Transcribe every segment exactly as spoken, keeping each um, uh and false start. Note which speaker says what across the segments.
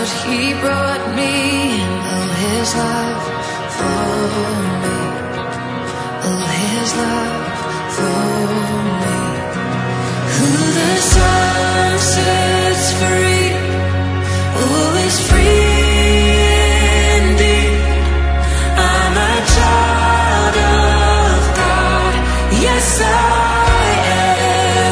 Speaker 1: He brought me in. Oh, His love for me. Oh, His love for me. Who the Son sets free, oh, is free indeed. I'm a child of God. Yes, I am.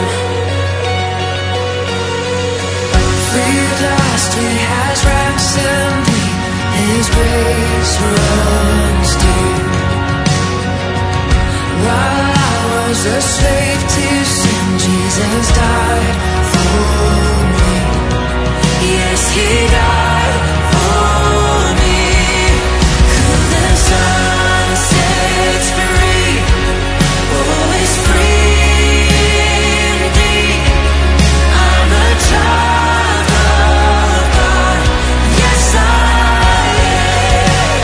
Speaker 1: Free at last, He has ransomed me. His grace runs deep. While I was a slave to sin, Jesus died for me. Yes, He died for me. Who the Son sets free, oh, is free indeed. I'm a child of God. Yes, I am.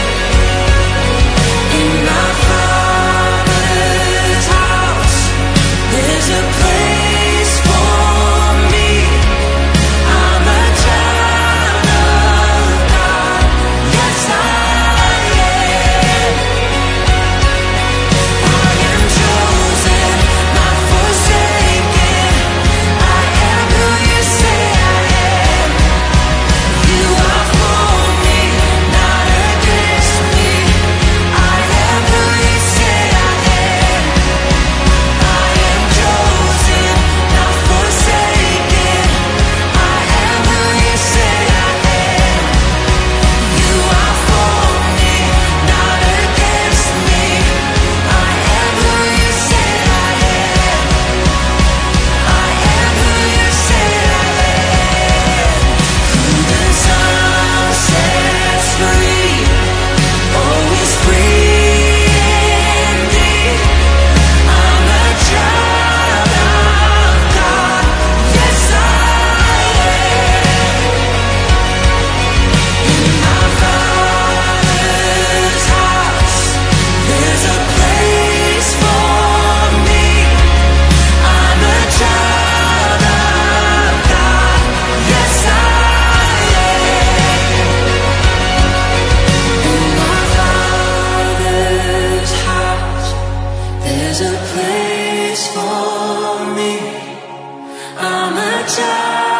Speaker 1: In my Father's house, there's a place for me. I'm a child of God. Yes, I am. I am chosen, not forsaken. I am who you say I am. You are for me, not against me. I am who you say I am. I am chosen, not forsaken. I am who you say I am. You are for me, not against me. I am who you say I am. I am who you say I am. Who the Son sets free, oh, is free indeed. I'm a child of God. Yes, I am. In my Father's house, there's a place for me. I'm a child of God. Yes, I am. In my Father's house, there's a place for me. I'm a child